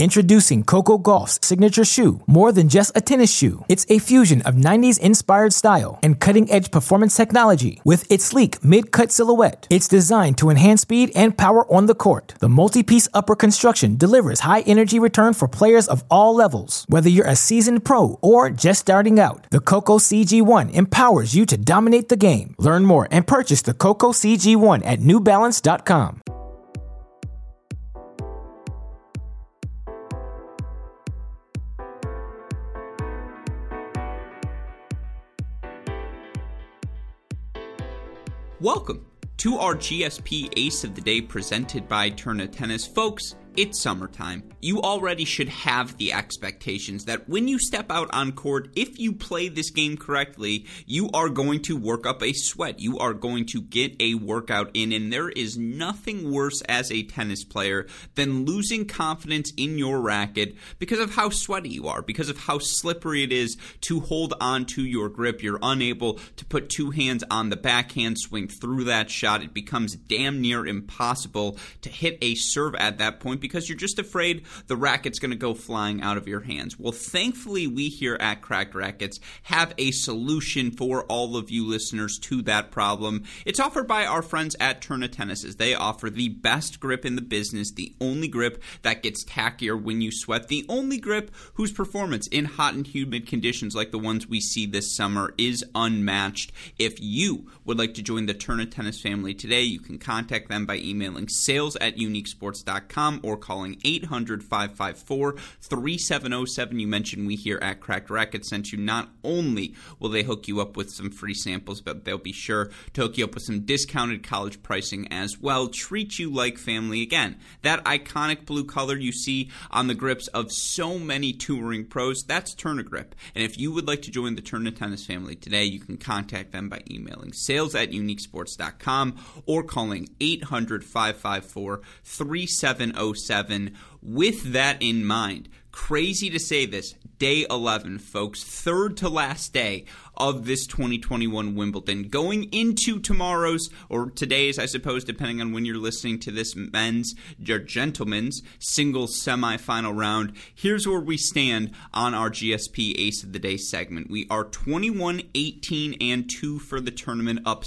Introducing Coco Gauff's signature shoe, more than just a tennis shoe. It's a fusion of 90s-inspired style and cutting-edge performance technology. With its sleek mid-cut silhouette, it's designed to enhance speed and power on the court. The multi-piece upper construction delivers high-energy return for players of all levels. Whether you're a seasoned pro or just starting out, the Coco CG1 empowers you to dominate the game. Learn more and purchase the Coco CG1 at NewBalance.com. Welcome to our GSP Ace of the Day presented by Tourna Tennis. Folks, it's summertime. You already should have the expectations that when you step out on court, if you play this game correctly, you are going to work up a sweat. You are going to get a workout in, and there is nothing worse as a tennis player than losing confidence in your racket because of how sweaty you are, because of how slippery it is to hold on to your grip. You're unable to put two hands on the backhand, swing through that shot. It becomes damn near impossible to hit a serve at that point, because you're just afraid the racket's going to go flying out of your hands. Well, thankfully, we here at Cracked Racquets have a solution for all of you listeners to that problem. It's offered by our friends at Tourna Tennis, as they offer the best grip in the business, the only grip that gets tackier when you sweat, the only grip whose performance in hot and humid conditions like the ones we see this summer is unmatched. If you would like to join the Tourna Tennis family today, you can contact them by emailing sales@uniquesports.com or calling 800-554-3707. You mentioned we here at Cracked Racquets sent you. Not only will they hook you up with some free samples, but they'll be sure to hook you up with some discounted college pricing as well. Treat you like family. Again, that iconic blue color you see on the grips of so many touring pros, that's Tourna Grip. And if you would like to join the Tourna Tennis family today, you can contact them by emailing sales@uniquesports.com or calling 800-554-3707. With that in mind, crazy to say this, day 11, folks, third to last day of this 2021 Wimbledon. Going into tomorrow's, or today's, I suppose, depending on when you're listening to this, men's or gentlemen's singles semifinal round. Here's where we stand on our GSP Ace of the Day segment. We are 21-18-2 for the tournament, up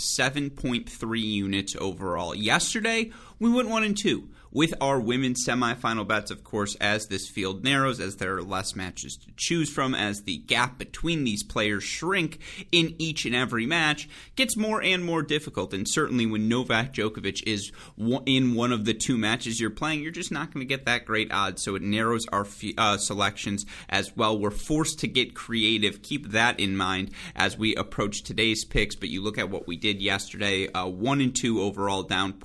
7.3 units overall. Yesterday, we went 1-2. With our women's semifinal bets, of course, as this field narrows, as there are less matches to choose from, as the gap between these players shrink in each and every match, gets more and more difficult. And certainly when Novak Djokovic is in one of the two matches you're playing, you're just not going to get that great odds. So it narrows our selections as well. We're forced to get creative. Keep that in mind as we approach today's picks. But you look at what we did yesterday, 1-2 overall, down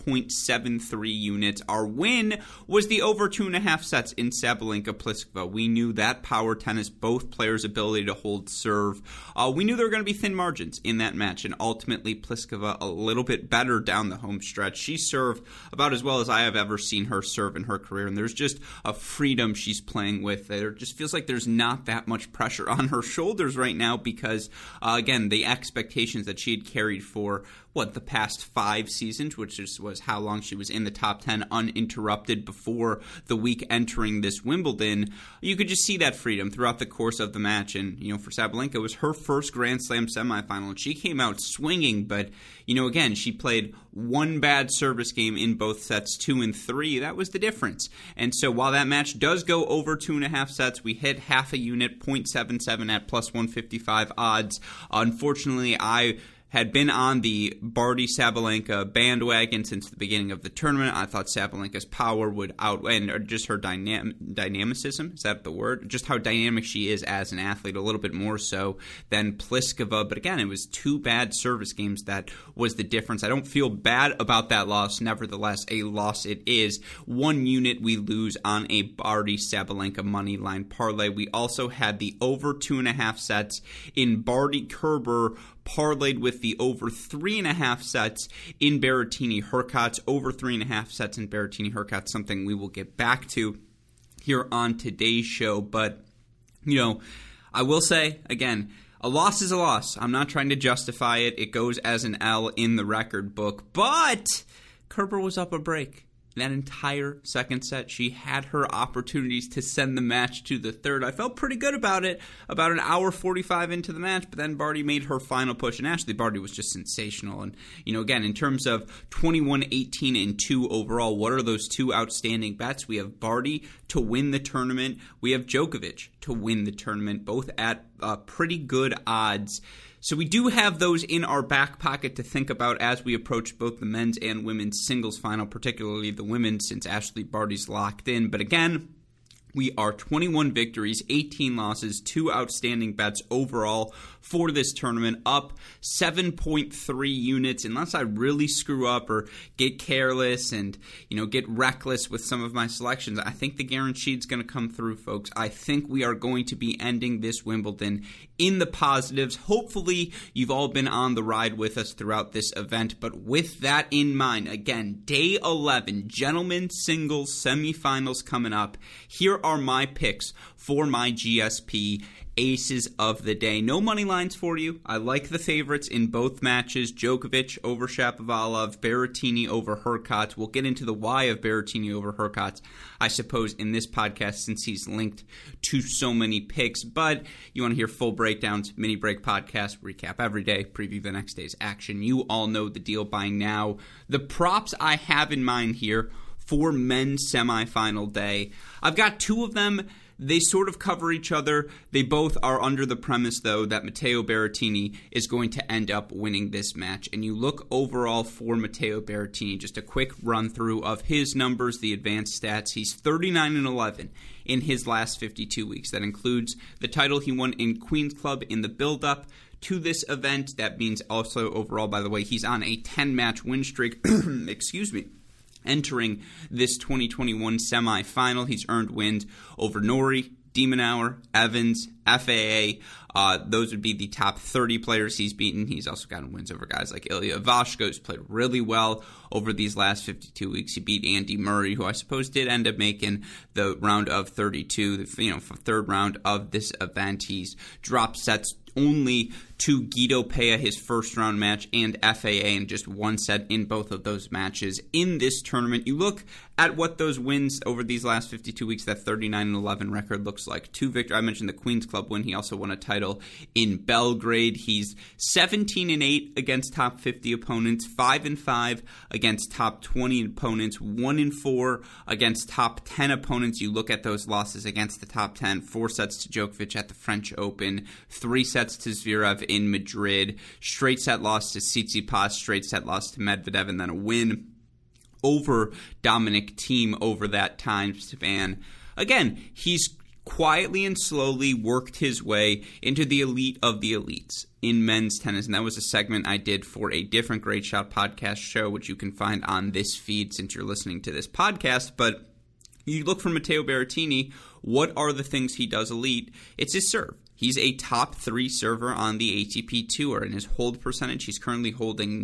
0.73 units. Our win was the over 2.5 sets in Sabalenka-Pliskova. We knew that power tennis, both players' ability to hold serve. We knew there were going to be thin margins in that match, and ultimately Pliskova a little bit better down the home stretch. She served about as well as I have ever seen her serve in her career, and there's just a freedom she's playing with. There just feels like there's not that much pressure on her shoulders right now because, again, the expectations that she had carried for the past 5 seasons, which was how long she was in the top 10 uninterrupted before the week entering this Wimbledon. You could just see that freedom throughout the course of the match. And, for Sabalenka, it was her first Grand Slam semifinal, and she came out swinging, but, again, she played one bad service game in both sets, 2 and 3. That was the difference. And so while that match does go over 2.5 sets, we hit half a unit, 0.77 at plus 155 odds. Unfortunately, I had been on the Barty-Sabalenka bandwagon since the beginning of the tournament. I thought Sabalenka's power would outweigh, or just her dynamicism, is that the word? Just how dynamic she is as an athlete, a little bit more so than Pliskova. But again, it was 2 bad service games that was the difference. I don't feel bad about that loss. Nevertheless, a loss it is. 1 unit we lose on a Barty-Sabalenka money line parlay. We also had the over 2.5 sets in Barty-Kerber parlayed with the over 3.5 sets in Berrettini-Hurkacz. Over 3.5 sets in Berrettini-Hurkacz, something we will get back to here on today's show. But, I will say, again, a loss is a loss. I'm not trying to justify it. It goes as an L in the record book. But Kerber was up a break. that entire second set, she had her opportunities to send the match to the third. I felt pretty good about it about an hour 45 into the match, but then Barty made her final push, and Ashley Barty was just sensational. And, again, in terms of 21-18-2 overall, what are those two outstanding bets? We have Barty to win the tournament. We have Djokovic to win the tournament, both at pretty good odds. So we do have those in our back pocket to think about as we approach both the men's and women's singles final, particularly the women's, since Ashley Barty's locked in. But again, we are 21 victories, 18 losses, 2 outstanding bets overall for this tournament, up 7.3 units. Unless I really screw up or get careless and, get reckless with some of my selections, I think the guaranteed's going to come through, folks. I think we are going to be ending this Wimbledon in the positives. Hopefully, you've all been on the ride with us throughout this event. But with that in mind, again, day 11, gentlemen's singles semifinals coming up. Here are my picks for my GSP aces of the day. No money lines for you. I like the favorites in both matches. Djokovic over Shapovalov, Berrettini over Hurkacz. We'll get into the why of Berrettini over Hurkacz, I suppose, in this podcast since he's linked to so many picks. But you want to hear full breakdowns, mini break podcast, recap every day, preview the next day's action. You all know the deal by now. The props I have in mind here for men's semifinal day, I've got 2 of them. They sort of cover each other. They both are under the premise, though, that Matteo Berrettini is going to end up winning this match. And you look overall for Matteo Berrettini, just a quick run-through of his numbers, the advanced stats. He's 39-11 in his last 52 weeks. That includes the title he won in Queen's Club in the build-up to this event. That means also overall, by the way, he's on a 10-match win streak. Excuse me. Entering this 2021 semifinal, he's earned wins over Norrie, de Minaur, Evans, FAA. Those would be the top 30 players he's beaten. He's also gotten wins over guys like Ilya Ivashka, who's played really well over these last 52 weeks. He beat Andy Murray, who I suppose did end up making the round of 32, the third round of this event. He's dropped sets only to Guido Pella, his first round match, and FAA in just one set in both of those matches. In this tournament, you look at what those wins over these last 52 weeks, that 39-11 record looks like. 2 victories. I mentioned the Queen's Club win. He also won a title in Belgrade. He's 17-8 against top 50 opponents, 5-5 against top 20 opponents, 1-4 against top 10 opponents. You look at those losses against the top 10, 4 sets to Djokovic at the French Open, 3 sets to Zverev in Madrid, straight set loss to Tsitsipas, straight set loss to Medvedev, and then a win over Dominic Thiem over that time span. Again, he's quietly and slowly worked his way into the elite of the elites in men's tennis, and that was a segment I did for a different Great Shot podcast show, which you can find on this feed since you're listening to this podcast. But you look for Matteo Berrettini, what are the things he does elite? It's his serve. He's a top 3 server on the ATP Tour. In his hold percentage, he's currently holding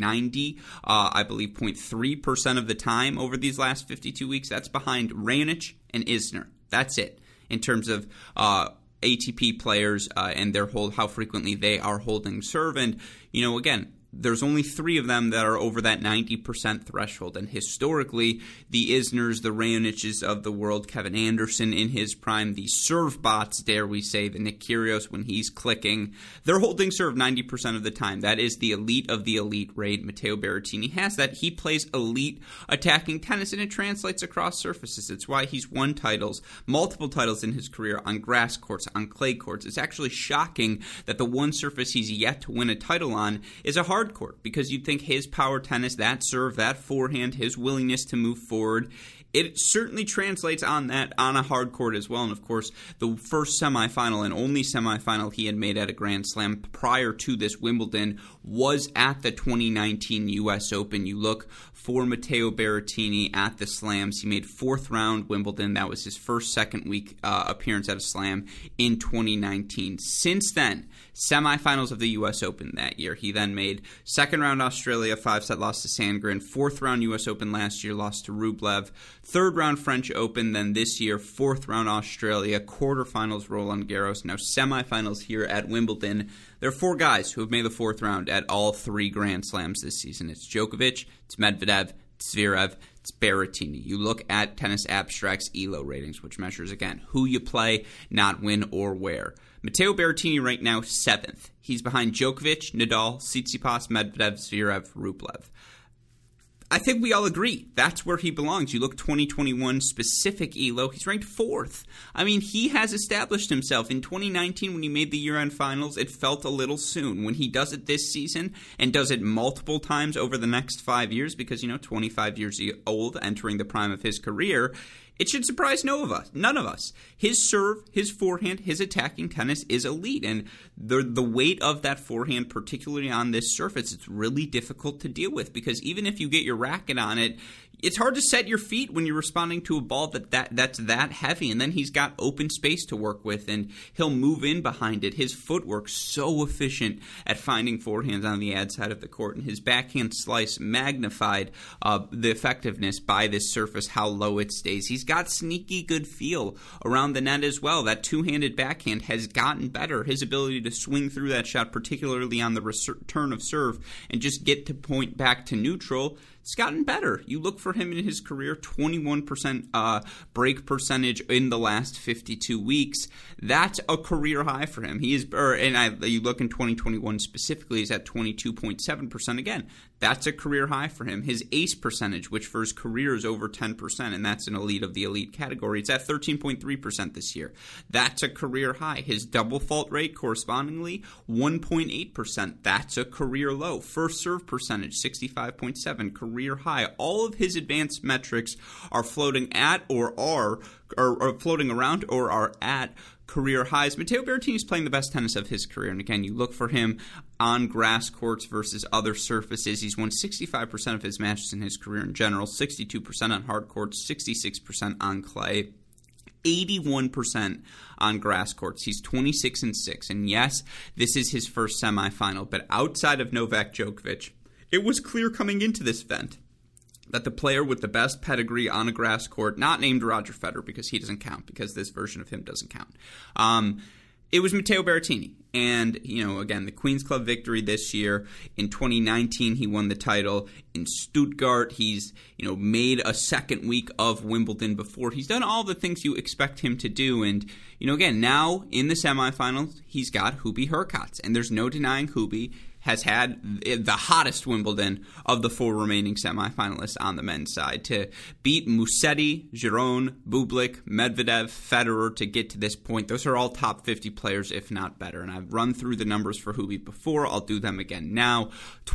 0.3% of the time over these last 52 weeks. That's behind Raonic and Isner. That's it in terms of ATP players and their how frequently they are holding serve. And, again, there's only 3 of them that are over that 90% threshold. And historically, the Isners, the Raonics of the world, Kevin Anderson in his prime, the serve bots, dare we say, the Nick Kyrgios when he's clicking, they're holding serve 90% of the time. That is the elite of the elite rate. Matteo Berrettini has that. He plays elite attacking tennis, and it translates across surfaces. It's why he's won titles, multiple titles in his career on grass courts, on clay courts. It's actually shocking that the one surface he's yet to win a title on is a hard court, because you'd think his power tennis, that serve, that forehand, his willingness to move forward, it certainly translates on that on a hard court as well. And of course, the first semifinal and only semifinal he had made at a Grand Slam prior to this Wimbledon was at the 2019 U.S. Open. You look for Matteo Berrettini at the Slams. He made 4th round Wimbledon. That was his first second week appearance at a Slam in 2019. Since then, semifinals of the U.S. Open that year. He then made 2nd round Australia, 5-set loss to Sandgren, 4th round U.S. Open last year, lost to Rublev, 3rd round French Open, then this year, 4th round Australia, quarterfinals Roland Garros, now semifinals here at Wimbledon. There are 4 guys who have made the 4th round at all 3 Grand Slams this season. It's Djokovic, it's Medvedev, it's Zverev, It's Berrettini. You look at Tennis Abstract's ELO ratings, which measures, again, who you play, not when or where. Matteo Berrettini right now, 7th. He's behind Djokovic, Nadal, Tsitsipas, Medvedev, Zverev, Rublev. I think we all agree that's where he belongs. You look 2021 specific ELO, he's ranked 4th. I mean, he has established himself. In 2019, when he made the year-end finals, it felt a little soon. When he does it this season and does it multiple times over the next 5 years, because, 25 years old, entering the prime of his career, it should surprise none of us. His serve, his forehand, his attacking tennis is elite. And the weight of that forehand, particularly on this surface, it's really difficult to deal with because even if you get your racket on it, it's hard to set your feet when you're responding to a ball that's that heavy. And then he's got open space to work with, and he'll move in behind it. His footwork's so efficient at finding forehands on the ad side of the court, and his backhand slice magnified the effectiveness by this surface, how low it stays. He's got sneaky good feel around the net as well. That two-handed backhand has gotten better. His ability to swing through that shot, particularly on the return of serve, and just get to point back to neutral, it's gotten better. You look for him in his career, 21% break percentage in the last 52 weeks. That's a career high for him. You look in 2021 specifically, he's at 22.7%. Again, that's a career high for him. His ace percentage, which for his career is over 10%, and that's an elite of the elite category, it's at 13.3% this year. That's a career high. His double fault rate, correspondingly, 1.8%. That's a career low. First serve percentage, 65.7%, career high. All of his advanced metrics are floating at or floating around or are at career highs. Matteo Berrettini is playing the best tennis of his career. And again, you look for him on grass courts versus other surfaces. He's won 65% of his matches in his career in general, 62% on hard courts, 66% on clay, 81% on grass courts. He's 26-6. And yes, this is his first semifinal. But outside of Novak Djokovic, it was clear coming into this event that the player with the best pedigree on a grass court, not named Roger Federer because he doesn't count, because this version of him doesn't count, it was Matteo Berrettini. And, again, the Queen's Club victory this year. In 2019, he won the title in Stuttgart. He's, made a second week of Wimbledon before. He's done all the things you expect him to do. And, again, now in the semifinals, he's got Hubie Hurkacz. And there's no denying Hubie has had the hottest Wimbledon of the 4 remaining semifinalists on the men's side. To beat Musetti, Giron, Bublik, Medvedev, Federer to get to this point, those are all top 50 players, if not better. And I've run through the numbers for Hubie before. I'll do them again now.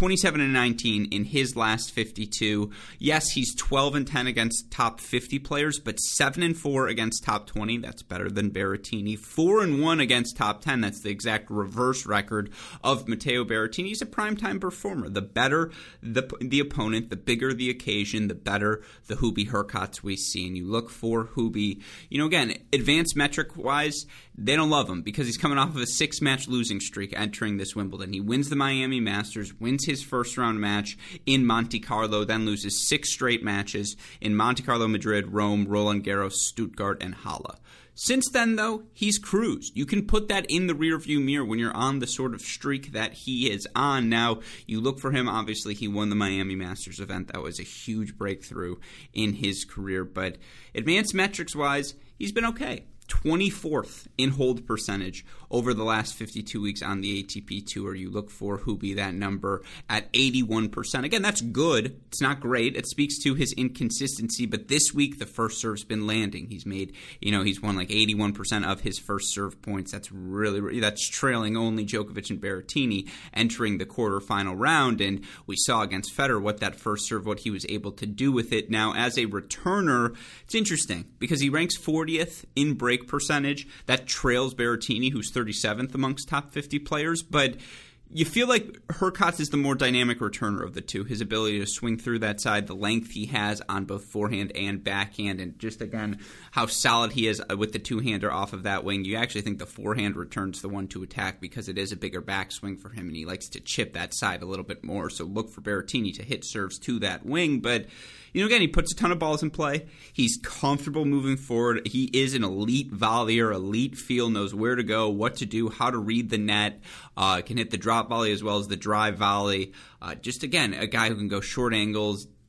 27-19 in his last 52. Yes, he's 12-10 against top 50 players, but 7-4 against top 20. That's better than Berrettini. 4-1 against top 10. That's the exact reverse record of Matteo Berrettini. He's a primetime performer. The better the opponent, the bigger the occasion, the better the Hubie Hurkacz we see. And you look for Hubie, again, advanced metric-wise, they don't love him because he's coming off of a 6-match losing streak entering this Wimbledon. He wins the Miami Masters, wins his first-round match in Monte Carlo, then loses 6 straight matches in Monte Carlo, Madrid, Rome, Roland Garros, Stuttgart, and Halle. Since then, though, he's cruised. You can put that in the rearview mirror when you're on the sort of streak that he is on. Now, you look for him. Obviously, he won the Miami Masters event. That was a huge breakthrough in his career. But advanced metrics-wise, he's been okay. 24th in hold percentage over the last 52 weeks on the ATP Tour. You look for Hubie, that number at 81%. Again, that's good. It's not great. It speaks to his inconsistency, but this week the first serve's been landing. He's made, he's won like 81% of his first serve points. That's that's trailing only Djokovic and Berrettini entering the quarterfinal round, and we saw against Federer what that first serve, what he was able to do with it. Now, as a returner, it's interesting because he ranks 40th in break percentage. That trails Berrettini, who's 37th amongst top 50 players, but you feel like Hurkacz is the more dynamic returner of the two. His ability to swing through that side, the length he has on both forehand and backhand, and just, again, how solid he is with the two-hander off of that wing. You actually think the forehand return's the one to attack because it is a bigger backswing for him, and he likes to chip that side a little bit more. So look for Berrettini to hit serves to that wing. But, again, he puts a ton of balls in play. He's comfortable moving forward. He is an elite volleyer, elite feel, knows where to go, what to do, how to read the net, can hit the drop volley as well as the drive volley. Just, again, a guy who can go short angles,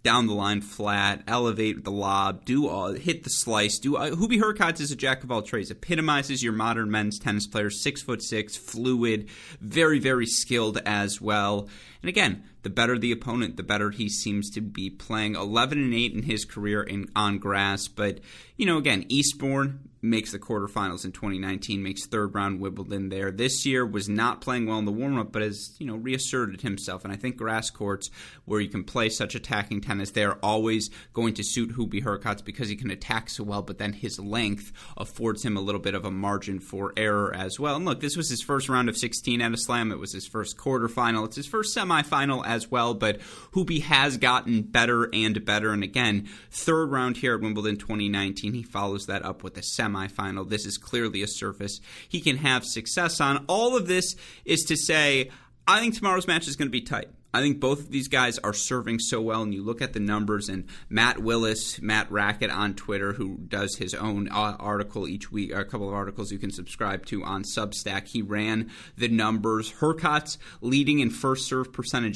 down the line flat, elevate the lob, hit the slice. Hubie Hurkacz is a jack of all trades. Epitomizes your modern men's tennis player. 6'6", fluid, very, very skilled as well. And again, the better the opponent, the better he seems to be playing. 11-8 in his career on grass. But, again, Eastbourne makes the quarterfinals in 2019, makes third round Wimbledon there. This year was not playing well in the warm-up, but has, reasserted himself. And I think grass courts where you can play such attacking tennis, they're always going to suit Hubie Hurkacz because he can attack so well, but then his length affords him a little bit of a margin for error as well. And look, this was his first round of 16 at a slam. It was his first quarterfinal. It's his first semifinal as well, but Hubie has gotten better and better. And again, third round here at Wimbledon 2019, he follows that up with a semifinal. This is clearly a surface he can have success on. All of this is to say, I think tomorrow's match is going to be tight. I think both of these guys are serving so well, and you look at the numbers, and Matt Rackett on Twitter, who does his own article each week, a couple of articles you can subscribe to on Substack, he ran the numbers. Hurkacz leading in first serve percentage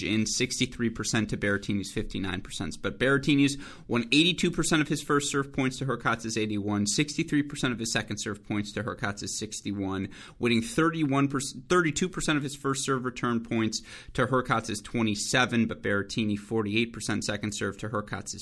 63% to Berrettini's 59%. But Berrettini's won 82% of his first serve points to Hurkacz's 81, 63% of his second serve points to Hurkacz's 61, winning 32% of his first serve return points to Hurkacz's 27, but Berrettini 48% second serve to Hurkacz's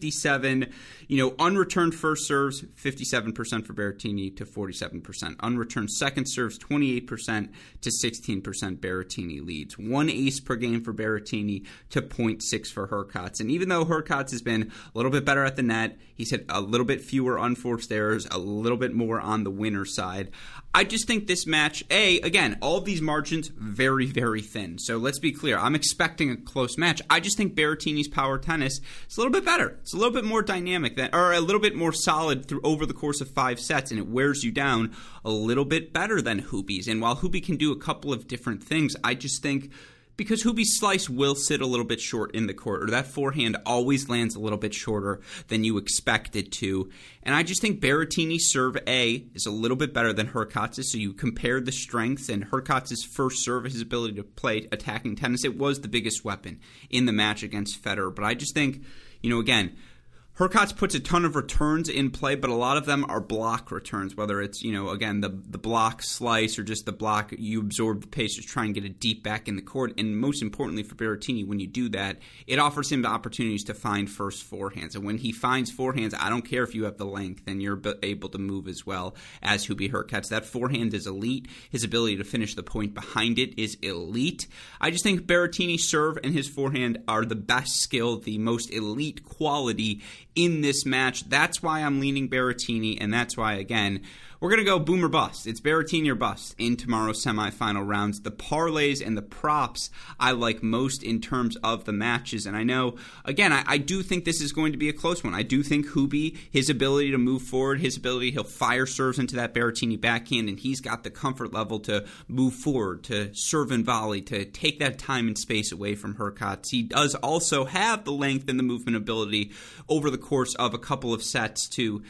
57. Unreturned first serves 57% for Berrettini to 47%. Unreturned second serves 28% to 16%. Berrettini leads. 1 ace per game for Berrettini to 0.6 for Hurkacz. And even though Hurkacz has been a little bit better at the net, he's had a little bit fewer unforced errors, a little bit more on the winner side. I just think this match, again, all of these margins very, very thin. So let's be clear. I'm expecting a close match. I just think Berrettini's power tennis is a little bit better. It's a little bit more dynamic, or a little bit more solid over the course of 5 sets, and it wears you down a little bit better than Hubie's. And while Hubie can do a couple of different things, I just think because Hubie's slice will sit a little bit short in the court, or that forehand always lands a little bit shorter than you expect it to. And I just think Berrettini's serve is a little bit better than Hurkacz's. So you compare the strengths, and Hurkacz's first serve, his ability to play attacking tennis, it was the biggest weapon in the match against Federer. But I just think, again, Hurkacz puts a ton of returns in play, but a lot of them are block returns, whether it's, again, the block slice or just the block, you absorb the pace to try and get it deep back in the court. And most importantly for Berrettini, when you do that, it offers him the opportunities to find first forehands. And when he finds forehands, I don't care if you have the length, and you're able to move as well as Hubie Hurkacz. That forehand is elite. His ability to finish the point behind it is elite. I just think Berrettini's serve and his forehand are the best skill, the most elite quality in this match. That's why I'm leaning Berrettini, and that's why, again, we're going to go boom or bust. It's Berrettini or bust in tomorrow's semifinal rounds. The parlays and the props I like most in terms of the matches. And I know, again, I do think this is going to be a close one. I do think Hubie, his ability to move forward, he'll fire serves into that Berrettini backhand, and he's got the comfort level to move forward, to serve and volley, to take that time and space away from Hurkacz. He does also have the length and the movement ability over the course of a couple of sets to,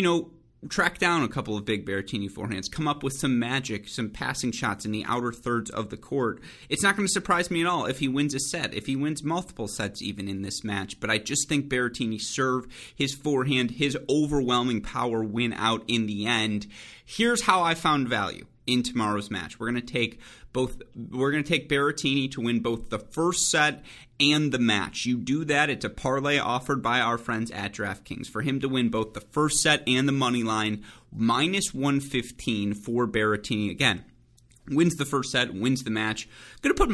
track down a couple of big Berrettini forehands, come up with some magic, some passing shots in the outer thirds of the court. It's not going to surprise me at all if he wins a set, if he wins multiple sets even in this match. But I just think Berrettini's serve, his forehand, his overwhelming power win out in the end. Here's how I found value in tomorrow's match. We're going to take Berrettini to win both the first set and the match. You do that, it's a parlay offered by our friends at DraftKings. For him to win both the first set and the money line, minus 115 for Berrettini. Again, wins the first set, wins the match. Going to put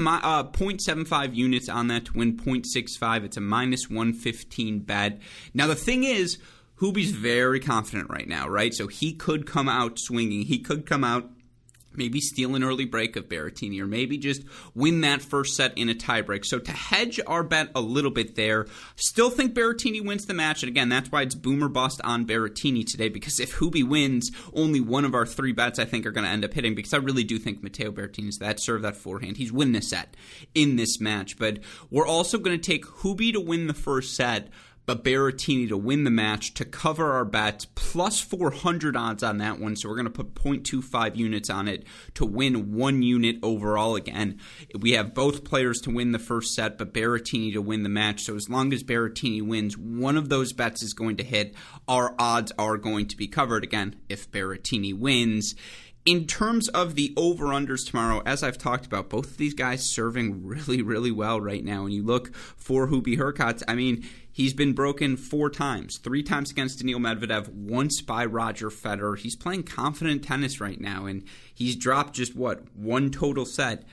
0.75 units on that to win 0.65. It's a minus 115 bet. Now the thing is, Hubie's very confident right now, right? So he could come out swinging. He could come out maybe steal an early break of Berrettini, or maybe just win that first set in a tiebreak. So to hedge our bet a little bit there, still think Berrettini wins the match. And again, that's why it's boom or bust on Berrettini today, because if Hubie wins, only one of our 3 bets I think are going to end up hitting, because I really do think Matteo Berrettini's that serve, that forehand. He's winning the set in this match. But we're also going to take Hubie to win the first set, but Berrettini to win the match to cover our bets, plus 400 odds on that one. So we're going to put 0.25 units on it to win 1 unit overall. Again, we have both players to win the first set, but Berrettini to win the match. So as long as Berrettini wins, one of those bets is going to hit. Our odds are going to be covered. Again, if Berrettini wins. In terms of the over-unders tomorrow, as I've talked about, both of these guys serving really, really well right now. And you look for Hubie Hurkacz, I mean, he's been broken 4 times, 3 times against Daniil Medvedev, once by Roger Federer. He's playing confident tennis right now, and he's dropped just, 2 total sets,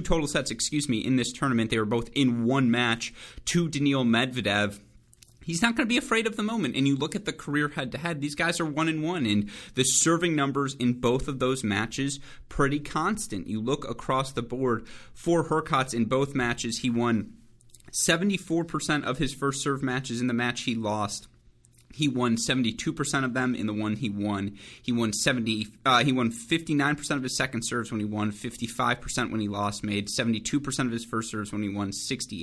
in this tournament. They were both in one match to Daniil Medvedev. He's not going to be afraid of the moment. And you look at the career head-to-head, these guys are 1-1, and the serving numbers in both of those matches pretty constant. You look across the board for Hurkacz in both matches. He won 74% of his first serve matches in the match he lost. He won 72% of them in the one he won. He won 59% of his second serves when he won, 55% when he lost, made 72% of his first serves when he won,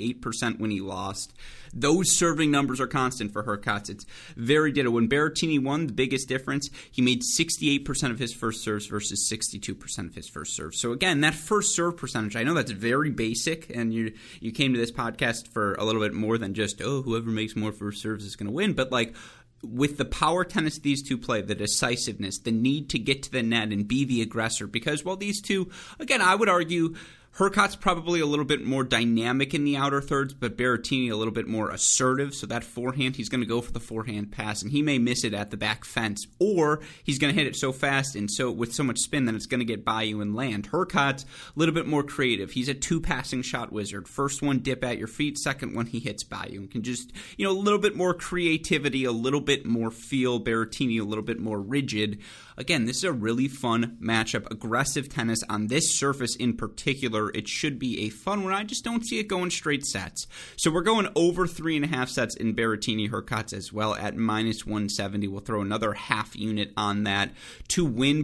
68% when he lost. Those serving numbers are constant for Hurkacz. It's very ditto. When Berrettini won, the biggest difference, he made 68% of his first serves versus 62% of his first serves. So again, that first serve percentage, I know that's very basic, and you came to this podcast for a little bit more than just, whoever makes more first serves is going to win. But with the power tennis these two play, the decisiveness, the need to get to the net and be the aggressor, because these two, again, I would argue Hurkacz probably a little bit more dynamic in the outer thirds, but Berrettini a little bit more assertive. So that forehand, he's going to go for the forehand pass, and he may miss it at the back fence, or he's going to hit it so fast and so with so much spin that it's going to get by you and land. Hurkacz, a little bit more creative. He's a 2-passing shot wizard. First one, dip at your feet. Second one, he hits by you and can just, a little bit more creativity, a little bit more feel. Berrettini a little bit more rigid. Again, this is a really fun matchup. Aggressive tennis on this surface in particular. It should be a fun one. I just don't see it going straight sets. So we're going over 3.5 sets in Berrettini Hurkacz as well at minus 170. We'll throw another half unit on that to win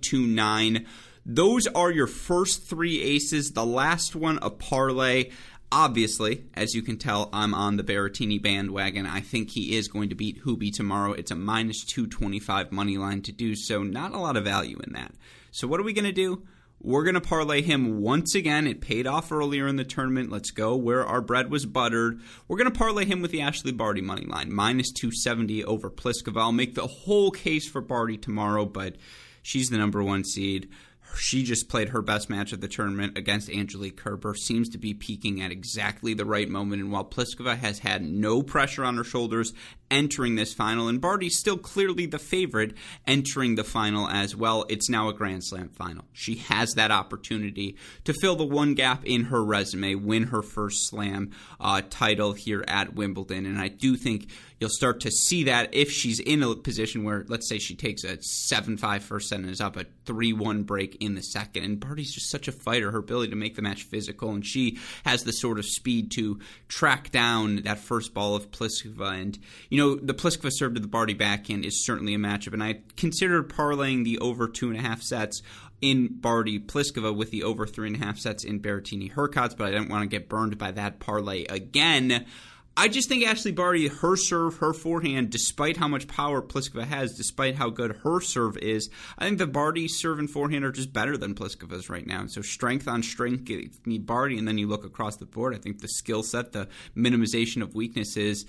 0.29. Those are your first 3 aces. The last one, a parlay. Obviously, as you can tell, I'm on the Berrettini bandwagon. I think he is going to beat Hubie tomorrow. It's a minus 225 money line to do so. Not a lot of value in that. So what are we going to do? We're going to parlay him once again. It paid off earlier in the tournament. Let's go where our bread was buttered. We're going to parlay him with the Ashley Barty money line, minus 270 over Pliskova. I'll make the whole case for Barty tomorrow, but she's the number 1 seed. She just played her best match of the tournament against Angelique Kerber, seems to be peaking at exactly the right moment. And while Pliskova has had no pressure on her shoulders entering this final, and Barty's still clearly the favorite entering the final as well, it's now a Grand Slam final. She has that opportunity to fill the one gap in her resume, win her first Slam title here at Wimbledon. And I do think you'll start to see that if she's in a position where, let's say she takes a 7-5 first set and is up a 3-1 break in the second. And Barty's just such a fighter, her ability to make the match physical, and she has the sort of speed to track down that first ball of Pliskova. And, the Pliskova serve to the Barty backhand is certainly a matchup. And I considered parlaying the over 2.5 sets in Barty Pliskova with the over 3.5 sets in Berrettini Hurkacz, but I didn't want to get burned by that parlay again. I just think Ashley Barty, her serve, her forehand, despite how much power Pliskova has, despite how good her serve is, I think the Barty serve and forehand are just better than Pliskova's right now. And so strength on strength, give me Barty, and then you look across the board. I think the skill set, the minimization of weaknesses,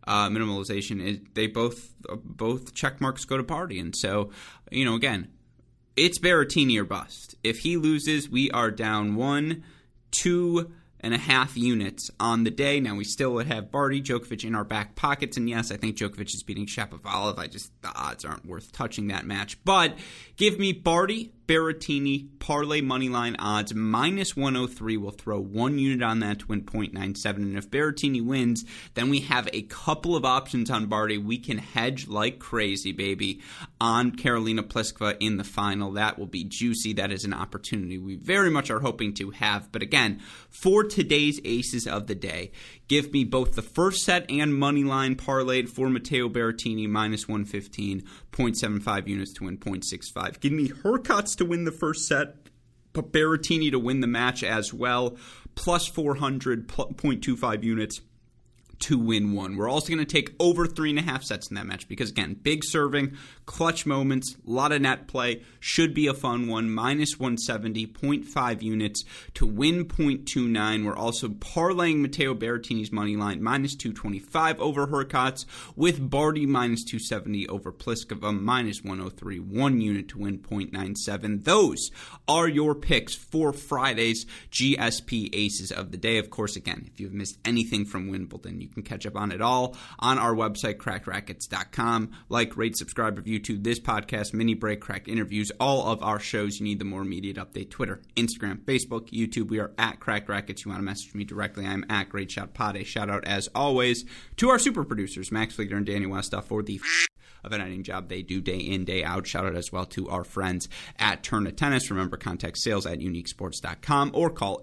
they both check marks go to Barty. And so, again, it's Berrettini or bust. If he loses, we are down 1, 2.5 units on the day. Now, we still would have Barty, Djokovic in our back pockets. And yes, I think Djokovic is beating Shapovalov. The odds aren't worth touching that match. But give me Barty, Berrettini, parlay moneyline odds, minus 103. We'll throw 1 unit on that to win 0.97. And if Berrettini wins, then we have a couple of options on Barty. We can hedge like crazy, baby, on Karolina Pliskova in the final. That will be juicy. That is an opportunity we very much are hoping to have. But again, for today's aces of the day, give me both the first set and money line parlayed for Matteo Berrettini, minus 115, 0.75 units to win 0.65. Give me Hurkacz to win the first set, but Berrettini to win the match as well, plus 400, 0.25 units to win one. We're also going to take over 3.5 sets in that match because, again, big serving, clutch moments, a lot of net play, should be a fun one. Minus 170, 0.5 units to win 0.29. We're also parlaying Matteo Berrettini's money line, minus 225 over Hurkacz, with Barty minus 270 over Pliskova, minus 103, 1 unit to win 0.97. Those are your picks for Friday's GSP Aces of the Day. Of course, again, if you've missed anything from Wimbledon, you can catch up on it all on our website, crackrackets.com. Like, rate, subscribe, review to this podcast, mini break, cracked interviews, all of our shows. You need the more immediate update. Twitter, Instagram, Facebook, YouTube. We are at Cracked Rackets. You want to message me directly, I'm at Great Shot Pod. A shout out, as always, to our super producers, Max Fleeger and Danny Westoff, for the of an editing job they do day in, day out. Shout out as well to our friends at Turn of Tennis. Remember, contact sales at uniquesports.com or call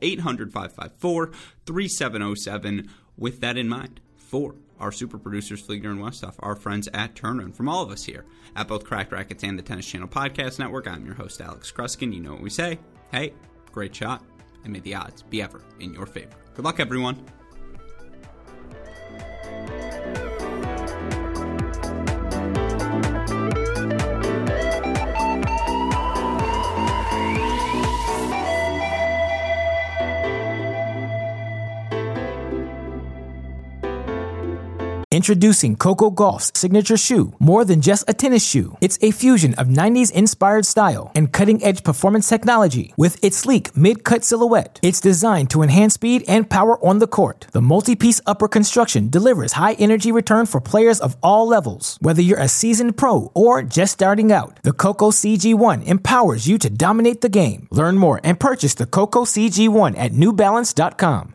800-554-3707. With that in mind, for our super producers, Fleeger and Westoff, our friends at Turner, and from all of us here at both Cracked Rackets and the Tennis Channel Podcast Network, I'm your host, Alex Kruskin. You know what we say. Hey, great shot, and may the odds be ever in your favor. Good luck, everyone. Introducing Coco Gauff's signature shoe, more than just a tennis shoe. It's a fusion of 90s inspired style and cutting-edge performance technology with its sleek mid-cut silhouette. It's designed to enhance speed and power on the court. The multi-piece upper construction delivers high energy return for players of all levels. Whether you're a seasoned pro or just starting out, the Coco CG1 empowers you to dominate the game. Learn more and purchase the Coco CG1 at newbalance.com.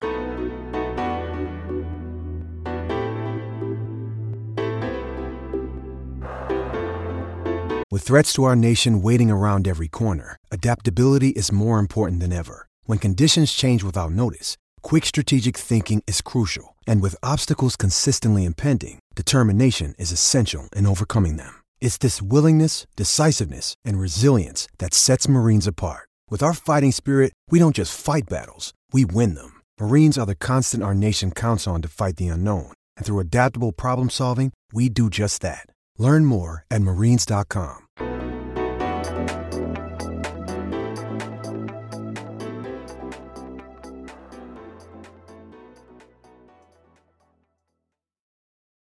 With threats to our nation waiting around every corner, adaptability is more important than ever. When conditions change without notice, quick strategic thinking is crucial. And with obstacles consistently impending, determination is essential in overcoming them. It's this willingness, decisiveness, and resilience that sets Marines apart. With our fighting spirit, we don't just fight battles, we win them. Marines are the constant our nation counts on to fight the unknown. And through adaptable problem solving, we do just that. Learn more at marines.com.